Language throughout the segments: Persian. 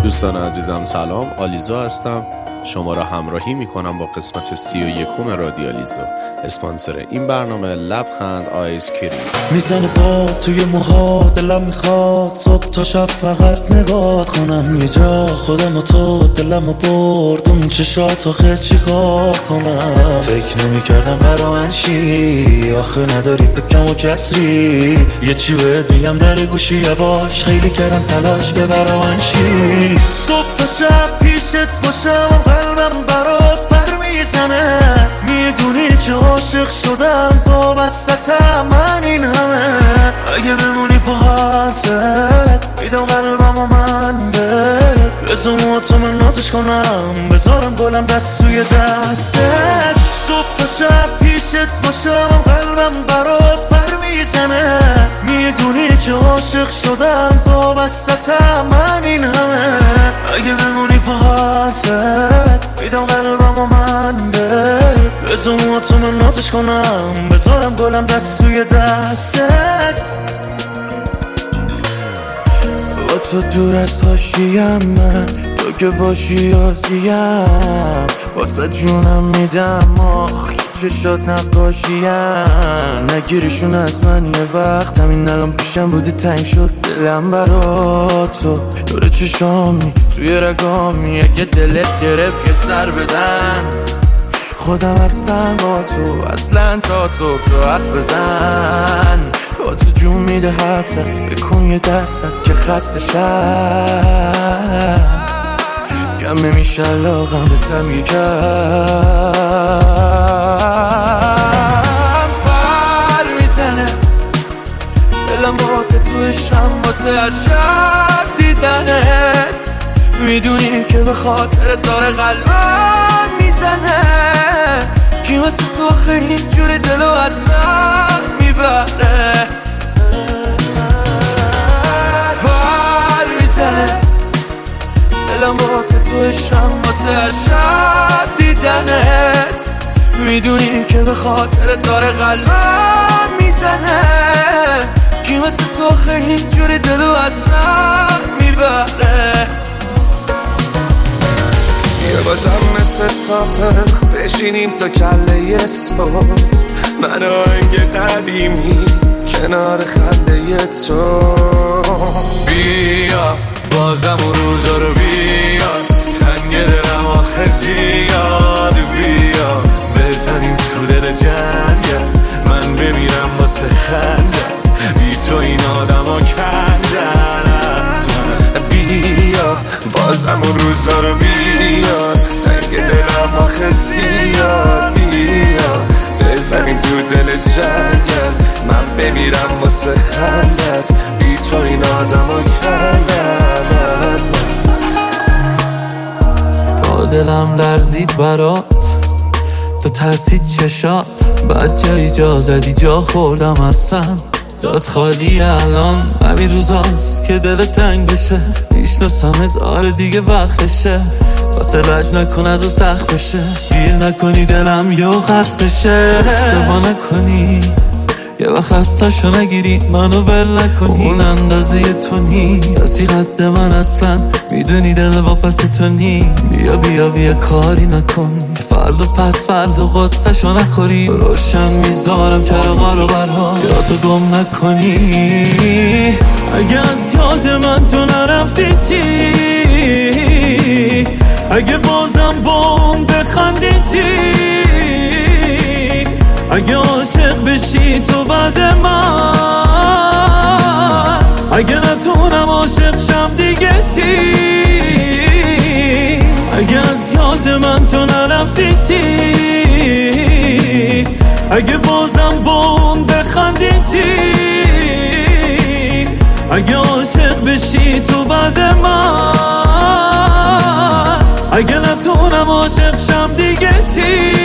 دوستان عزیزم سلام، آلیزا هستم. شما را همراهی میکنم با قسمت 31 رادیالیزو. اسپانسر این برنامه لبخند آیس کریم. میزنه با توی موها، دلم میخواد صبح تا شب فقط نگاه کنم یه جا خودم و تو. دلم برد اون چشات آخه چی کار کنم. فکر نمیکردم برا من شی، آخه نداری تو کم و کسری. یه چی بهت میگم در گوشی یواش، خیلی کردم تلاش که برا من شی. صبح تا شب پیشت باشم، قلبم برات پر میزنه. میدونی که عاشق شدم وابستم من این همه. اگه بمونی پا حرفت میدم قلبم و من بزم تو من نازش کنم، بذارم گلم دست توی دستت. صبح تا شب پیشت باشم، قلبم برات پر میزنه. میدونی که عاشق شدم وابستم من این همه. اگه بمونی پا حرفت میدم قلبم و من بزم تو من نازش کنم، بذارم گلم دست توی دستت. با تو دور از حاشیم من، تو که باشی آزیم. واسه جونم میدم آخ چشات نقاشیم. نگیرشون از من یه وقت، همین الان پیشم بودی تنگ شد دلم برا تو. دور چشامی توی رگامی، اگه دلت گرفت یه سر بزن. خودم هستم با تو اصلا تا صبح تو حرف بزن. با تو جون میده حرفت، بکن یه درصد که خسته شد. کم نمیشه علاقم به تم یکم. پر میزنه دلم واسه تو عشقم، واسه هر شب دیدنت. میدونی که به خاطر داره قلبم میزنه. کی مثل تو خیلی جوری دلو از من میبره. پر میزنه دلم واسه تو عشقم، واسه هر شب دیدنت. میدونی که به خاطر داره قلبم میزنه. کی مثل تو خیلی جوری دلو از من میبره. یه بازم مثل سابق بشینیم تا کله صبح، من آهنگ قدیمی کنار خنده تو. بیا بازم اون روزا رو بیا، تنگ دلم آخه زیاد. بیا بزنیم تو دل جنگل، من بمیرم واسه خندت. بی تو این آدم ها کندن از من. بیا بازم اون روزا رو بیا، تنگ دلم آخه زیاد. بیا بزنیم تو دل جنگل، من بمیرم واسه خندت. بی تو این آدم ها کندن از من. تا دلم لرزید برات، تو ترسید چشات. بعد جایی جا زدی جا خوردم هستم. داد خالی الان همین روزاست که دل تنگ بشه. میشناسمت آره دیگه وقتشه، واسه لج نکن از و سخت بشه. گیر نکنی دلم یه خستشه. اشتباه نکنی یه وقت خستشو نگیری، منو ول نکنی. اون اندازه تو نی کسی قد من اصلا، میدونی دل واپس تو نی. بیا بیا بیا کاری نکن که فردا پس فردا غصه شو نخوری. روشن میذارم چراغا رو برها، یادو گم نکنی. اگه از یاد من تو نرفتی چی؟ اگه بازم با اون بخندی چی؟ اگه عاشق بشی تو بعد من، اگه نتونم عاشق شم دیگه چی؟ اگه از یاد من تو نرفتی چی؟ اگه بازم با اون بخندی چی؟ اگه عاشق بشی تو بعد من، اگه نتونم عاشق شم دیگه چی؟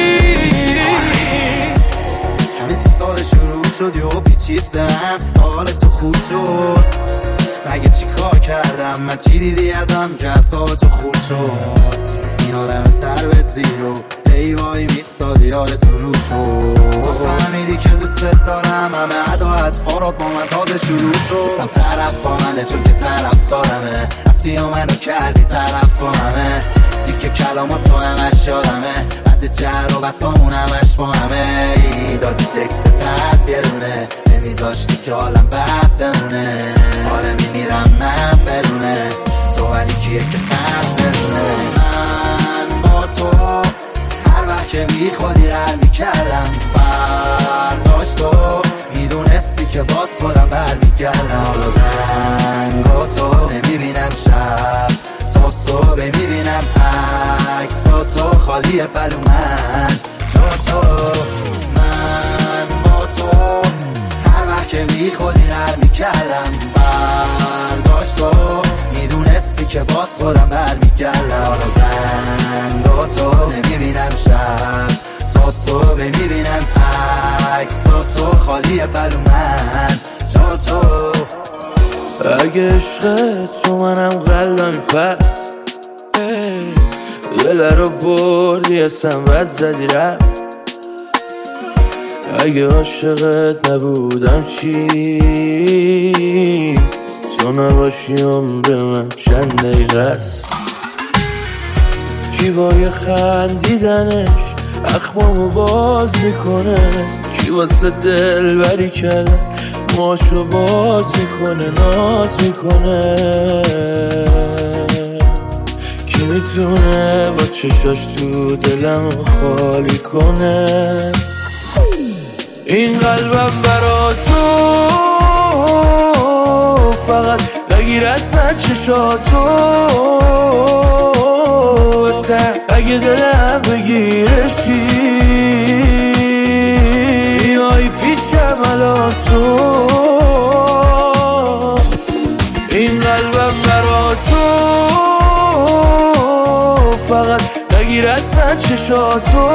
شروع شد یه پیچیدم تا حال تو خوب شد. مگه چی کار کردم من، چی دیدی ازم که اصاب تو خوب شد؟ این آدم سر به زیرو ای وای میستادی یاد تو رو شد. تو فهمیدی که دوست دارم، همه ادا اطفارات با من تازه شروع شد. گفتم طرف با منه چون که طرف دارمه، رفتی و منو کردی طرف با همه. دیگه کلامات تو همش یادمه، بعد جر و بسامون همش با همه. دادی تکس قد بیرونه، نمیذاشتی که حالم بد بمونه. آره میمیرم من بدونه تو، ولی کیه که قد بدونه. من با تو هر وقت که میخوادی هر میکردم، فرداش تو میدونستی که باز خودم برمیگردم. حالا زنگا تو نمیبینم، شب تا صبح میبینم عکسا تو خالیه پلو من جا تو. من با تو هر وقت که میخوادی هر میکردم، فرداش تو میدونستی که باز خودم برمیگردم. حالا زنگا تو نمیبینم، شب تا صبح میبینم عکسا تو خالیه پلو من جا تو. اگه عشق تو منم قلبم پس دل رو بردی اصلا بد زدی رفت. اگه عاشقت نبودم چی، تو نباشی عمر من چند دقیقه است. کی با یه خندیدنش اخمامو باز میکنه، کی واسه دل بری کرده ماشو باز میکنه ناز میکنه. کی میتونه با چشاش تو دلم خالی کنه. این قلبم برا تو فقط نگیر از من چشاتو، اگه دلم بگیره چی، میای پیشم الان تو. این قلبم برا تو فقط نگیر از من چشاتو،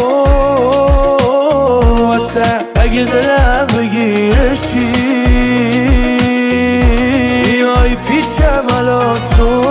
اگه دلم بگیره چی، میای پیشم الان تو.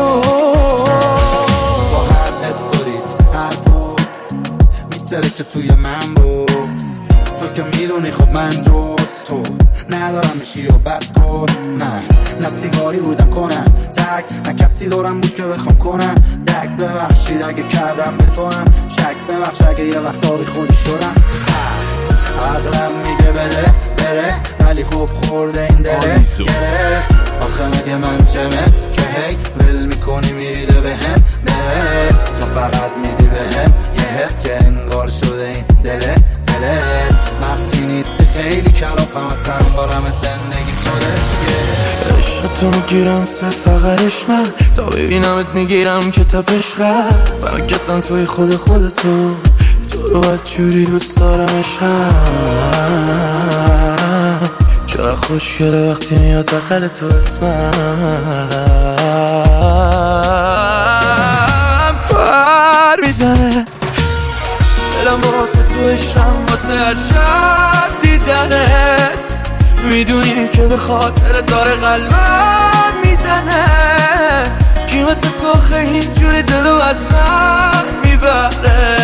که توی من بود تو که میدونی خب من جز تو ندارم میشی و بس کن. من نه سیگاری بودم کنم تک، نه کسی دارم بود که بخوام کنم دک. ببخشید اگه کردم به تو هم شک، ببخش اگه یه وقت آبی خودی شدم. عقلم میگه بده بره، ولی خوب خورده این دله گره. آخه مگه من چمه که هی ول میکنی میریده بهم نرس. تو فقط میدی بهم یه حس که انگار شده این دله تلس. وقتی نیستی خیلی کلافم اصلا بارم زندگیم شده. عشق تو میگیرم فقرش من، تا ببینمت میگیرم که تپش قد. من کسم توی خودتو، تو رو بدجوری دوست دارم عشقم. چقدر خوشگله وقتی میاد بغل تو اسمم. پر میزنه دلم واسه تو عشقم، واسه هر شب دیدنت. میدونی که به خاطر داره قلبم میزنه. کی مثل تو خیلی اینجوری دلو از من میبره.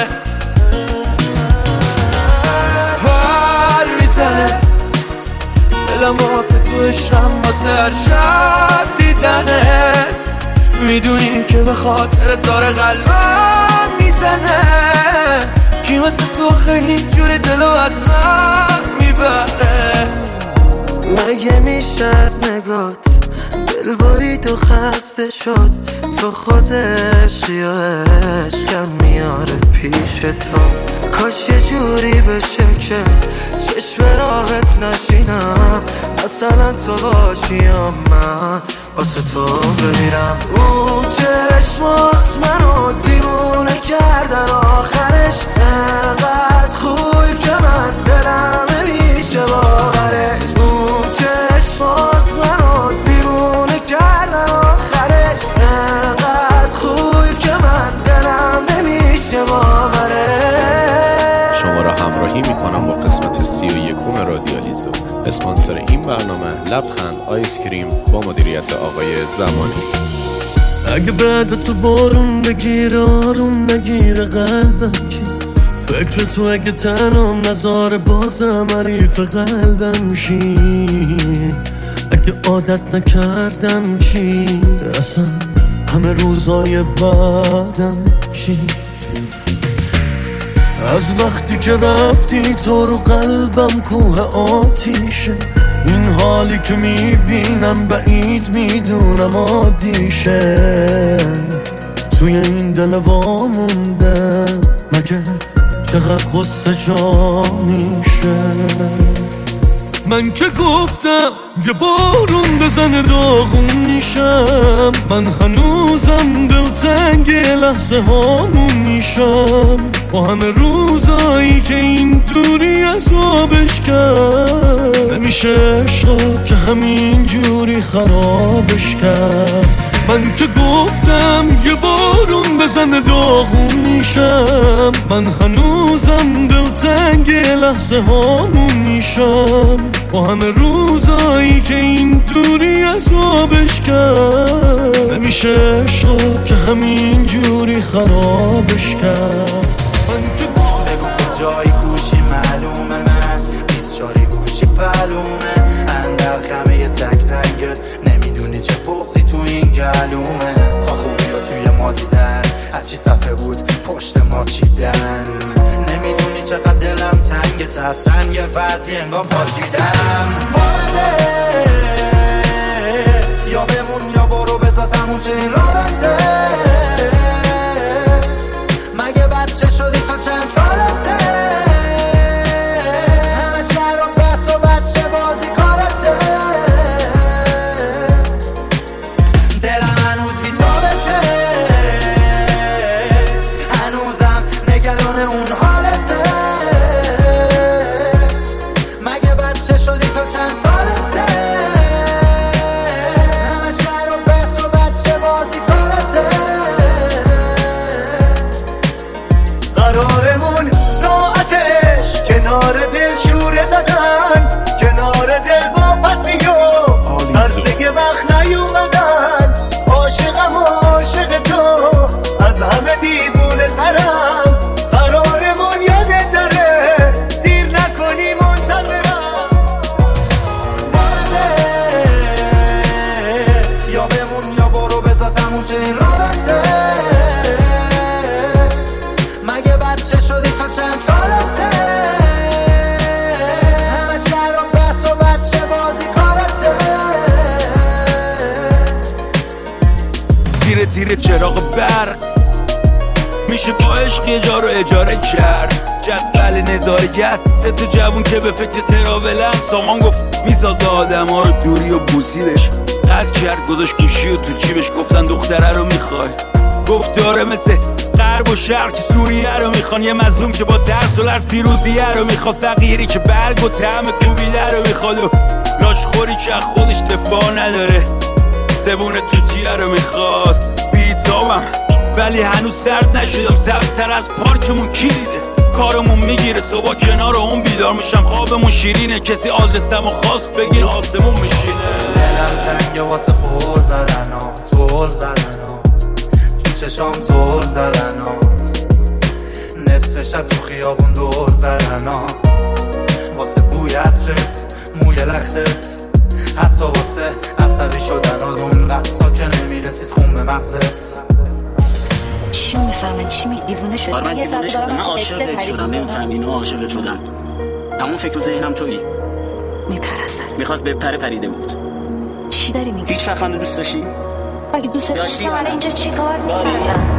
پر میزنه دلم واسه تو عشقم، واسه هر شب دیدنت. میدونی که به خاطر داره قلبم میزنه. کی مثل تو خیلی اینجوری دلو از من میبره. مگه میشه از نگات دل برید و خسته شد، تو خود عشقی و عشقم میاره پیش تو. کاش یه جوری بشه که چشم راحت نشینم، مثلا تو باشیم من واسه تو بمیرم. اون چشمات منو دیوونه کردن، آخرش انقدر خوبی که من دلم نمیشه باورش. اون چشمات منو دیوونه کردن، آخرش انقدر خوبی که من دلم نمیشه باورش. شما را همراهی میکنم با قسمت 31 رادیالیزو. اسپانسر این برنامه لبخند آیس کریم با مدیریت آقای زمانی. اگه بعد تو بارون بگیره آروم نگیره قلبم کی، فکر تو اگه تنم نذاره بازم حریف قلبم شی، اگه عادت نکردم چی، اصلا همه روزای بعدم چی. از وقتی که رفتی تو رو قلبم کوه آتیشه، این حالی که میبینم بعید میدونم عادیشه، توی این دل وامونده مگه چقدر غصه جا میشه. من که گفتم یه بارون بزنه داغون میشم، من هنوزم دلتنگ لحظه هامون میشم، با همه روزایی که این دوری عذابش کرد، نمیشه عشق که همین جوری خرابش کرد. من که گفتم یه بارون بزنه داغون میشم، من هنوزم دلتنگ لحظه هامون میشم، با همه روزایی که این دوری عذابش کرد، نمیشه عشق که همین جوری خرابش کرد. من که بگو کجایی کوشی معلومه، من 24 گوشی پلومه، اندر خمه تک تکت نمیدونی چه بغضی تو این گلومه، تا خوبی ها توی ما دیدن هرچی صفحه بود پشت ما چیدن، نمیدونی چقدر دلم تنگت از سنگ وضعی انگار پاچیدم. وارده یا بمون یا برو بذار تموم شه این رابطه، مگه بچه شدی تو چند سالته، همه شهر و بس و بچه بازی کارته، دلم هنوز بی‌تابته، هنوزم نگران اون حالته، مگه بچه شدی تو چند سالته، همه شهر و بس و بچه بازی کارته. قرارمون ساعتش کنار دل شوره زدن، کنار دل با پسی و عرصه وقت نیومدن، عاشقم عاشق تو از همه دیوونه سرم، قرارمون یادت داره دیر نکنی منتظرم. وارده یا بمون یا برو بذار تموم شه این رابطه، مگه بچه شدی تو چند سالته، همه شهر و بس و بچه بازی کارته. تیره تیره چراغ برق میشه با عشق یه جا رو اجاره کرد، جدول نظارگر سه تا جوون که به فکر تراولن، سامان گفت میسازه آدم ها رو دوری و بوسیدش، قد کرد گذاشت گوشی و تو جیبش، گفتن دختره رو میخوای، گفت داره مثل غرب و شرق که سوریه رو میخوان، یه مظلوم که با ترس و لرز پیروزیه رو میخواد، فقیری که برگ و طعم کوبیده رو میخواد، و لاشخوری که خودش دفاع نداره، زبون توتیه رو میخواد. بیتابم ولی هنوز سرد نشدم، سبزتر از پارکمون کی دیده، کارمون میگیره صبح کنار اون بیدار میشم، خوابمون شیرینه، کسی آدرسم و خواست بگیر آسمون میشینه. دلم تنگه واسه پر زدنات، زل زدنات تو چشام، زل زدنات نصف شب تو خیابون دور زدنات، واسه بوی عطرت موی لختت، حتی واسه عصبی شدن و اونقدر تا که نمیرسید خون به مغزت. چی میفهمن؟ چی دیوونه شد؟ من دیوونه شدم، من عاشقت شدم، نمیفهم اینو عاشقت شدم، تمام فکر و ذهنم تویی. میپرستن میخواست بپره پریده بود. چی داری میگی؟ هیچ وقت منو دوست داشتی؟ اگه دوست داشتی اینجا چی کار می‌کردم؟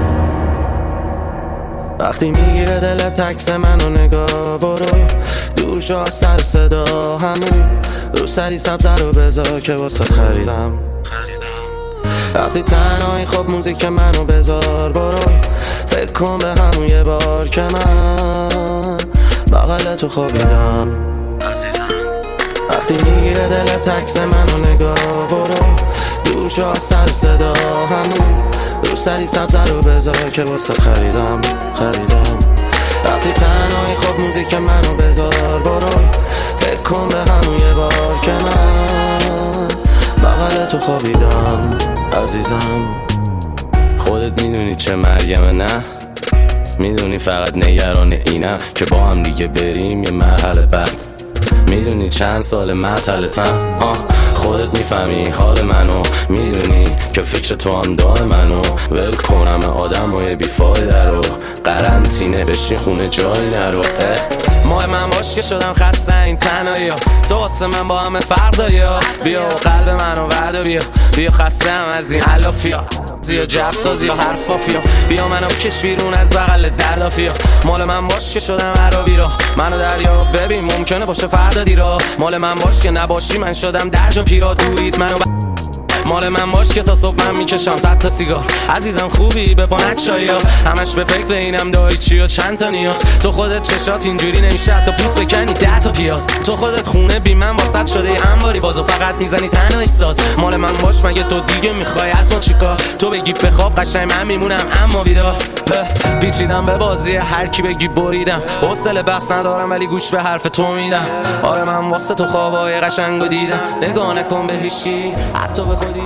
وقتی میگیره دلت عکس منو نگاه، برو دور شو از سر صدا، همون رو سری سبزه رو بذار که واسه خریدم. وقتی تنهایی خب موزیک منو بذار، برو فکر کن به همون یه بار که من بغل تو خوابیدم عزیزم. وقتی میگیره دلت عکس منو نگاه، برو دور شو از سر صدا، همون رو سری سبزه رو بذار که واسه خریدم. وقتی تنهایی خب موزیک منو بذار، برو فکر کن به همون یه بار که من بغل تو خوابیدم عزیزم. خودت میدونی چه مرگمه، نه میدونی فقط نگران اینم که با هم دیگه بریم یه مرحله بعد. میدونی چند سال معطلتم، خودت میفهمی حال منو، میدونی که فکر تو هم دار منو. ول کنم آدمای بیفایده رو، قرنطینه بشین خونه جایی نرو. ماه من باش که شدم خسته این تنهایی ها، تو واسه من با همه فرق داری ها. بیا و قلب منو وعده بیا خسته هم از این علافیا، یا جفسازی یا حرفافیا. بیا منو کش بیرون از بغل دردافیا. مال من باش که شدم عربی را، منو دریا ببین ممکنه باشه فردا دیرا. مال من باش که نباشی من شدم درجا پیرا. دورید منو مال من باش که تا صبح من میکشم 100 تا سیگار. عزیزم خوبی به پانت چایی ها، همش به فکر اینم دایی چی و چند تا نیاز. تو خودت چشات اینجوری نمیشه حتی پوست بکنی 10 تا پیاز. تو خودت خونه بی من واسط شده انباری، بازو فقط میزنی تنها احساس. مال من باش مگه تو دیگه میخوای از ما چیکار؟ تو بگی بخواب قشنگ من میمونم اما بیدار. پیچیدم به بازی هر کی بگی بریدم، حوصله بحث ندارم ولی گوش به حرف تو میدم. آره من واسه تو خوابای قشنگو دیدم، نگاه نکن به هیچی حتی به خودیم.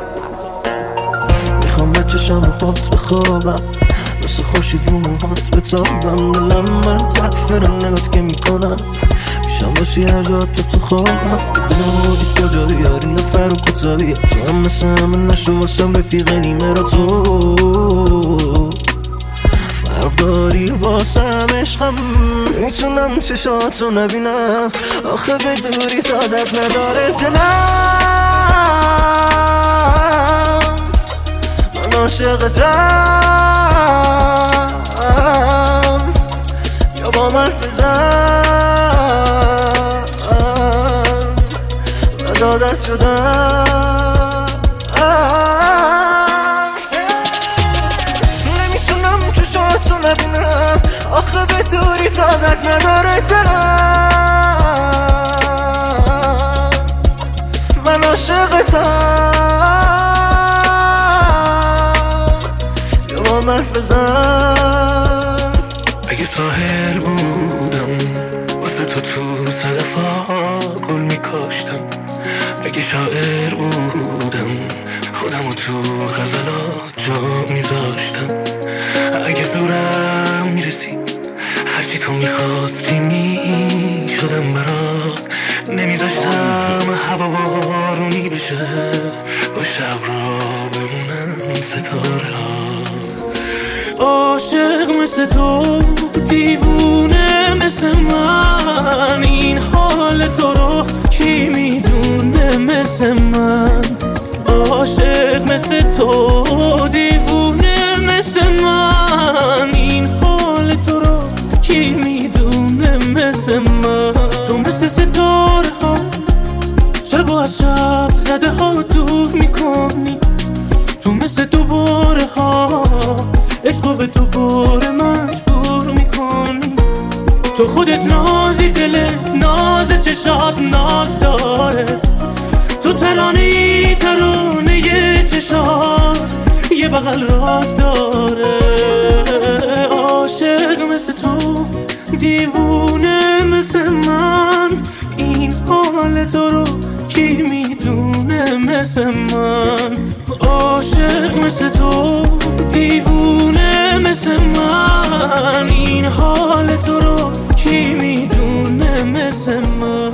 میخوام بچشم و پات بخوابم، مثل خوشید رو موهات بتابم. دلم من تفره نگات که میکنم، میشم باشی هر جا تو خوابم. بدونم بودی کجا بیاری نفر و کتابی، تو هم مثل همه نشو واسم رفیق نیمه را. تو فرق داری واسم عشقم، میتونم چشاتو نبینم آخه به دوری تادت نداره دلم. من عاشقتم یا با من فزم من دادت شدم. نمیتونم چشاتو نبینم آخه به دوری تادت نداره دلم. من عاشقتم یا با من فزم. اگه ساحل بودم واسه تو صدفا گل میکاشتم. اگه شاعر بودم خودمو تو غزلات جا میذاشتم. اگه زورم میرسید هرچی تو میخواستی میشدم برات. نمیذاشتم هوا بارونی بشه، پشت ابرا بمونم ستاره ها. عاشق مثل تو دیوونه مثل من، این حال تو رو کی میدونه مثل من. عاشق مثل تو دیوونه مثل من، این حال تو رو کی میدونه مثل من. تو مثل ستاره ها شب و از شب زده ها دور میکنی. تو مثل دوباره ها عشقو به تو باره مجبور میکنی. تو خودت نازی دل ناز چشات ناز داره. تو ترانه چشات یه بغل راز داره. عاشق مثل تو دیوونه مثل من، این حال تو رو کی میدونه مثل من. عاشق مثل تو دیوونه مثل من، این حال تو رو کی میدونه مثل من.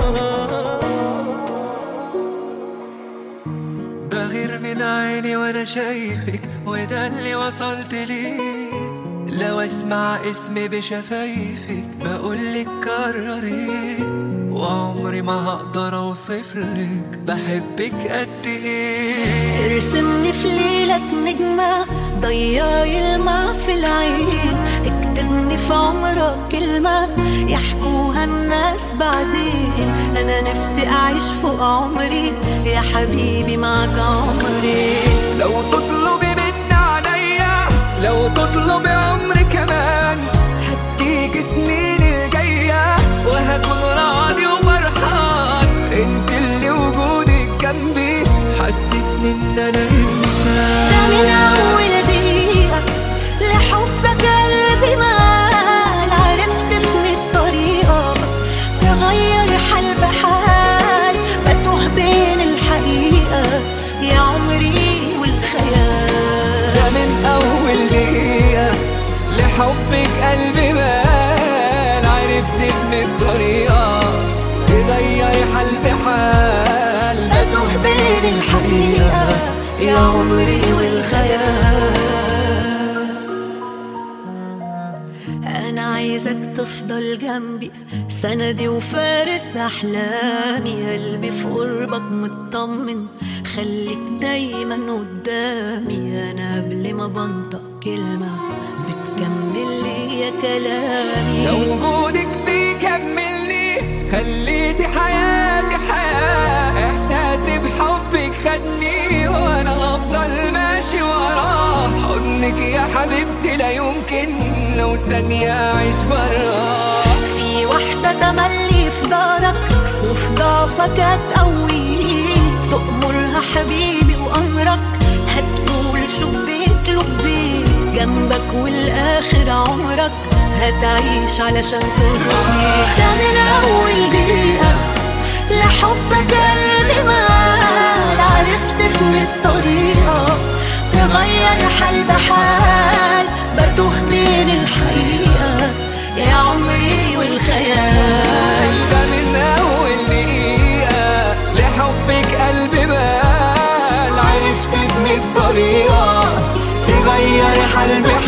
بغير من عيني وانا شايفك وده اللي وصلت ليه. لو اسمع اسمي بشفايفك بقولك كرري، وعمري ما هقدر اوصفلك بحبك قد ايه. ارسمني في ليلة نجمة ضيعي الماء في العين، اكتبني في عمرك كلمة يحكوها الناس بعدين. انا نفسي اعيش فوق عمري يا حبيبي معك عمري. لو تطلبي مني عليا، لو تطلبي عمري كمان، هديك سنين الجاية وهكون راضي وفرحان. انت اللي وجودك جنبي حسسني ان انا انسان. ده من اول دقيقة لحبك قلبي مال، عرفت في الطريقة تغير حال بحال، بتوه بين الحقيقة يا عمري والخيال. ده من اول دقيقة لحبك عايزك تفضل جنبي سندي وفارس أحلامي. قلبي في قربك مطمن خليك دايما قدامي. أنا قبل ما بنطق كلمة بتكمل لي يا كلامي. لو وجودك بيكملني خليتي حياتي حياة. إحساسي بحبك خدني وأنا هفضل ماشي وراه. حضنك يا حبيبتي لا يمكن لو ثانية أعيش براه. في واحدة تملي في دارك وفي ضعفك هتقويك. تأمرها حبيبي وأمرك هتقول شبيك لبيك. جنبك والآخر عمرك هتعيش علشان ترضيك. ده من أول دقيقة لحبك قلبي مال. عرفت في الطريقة تغير حال بحال. بتوه بين الحقيقة يا عمري والخيال. ده من أول دقيقة لحبك قلبي مال. عرفت في الطريقة تغير حال بحال.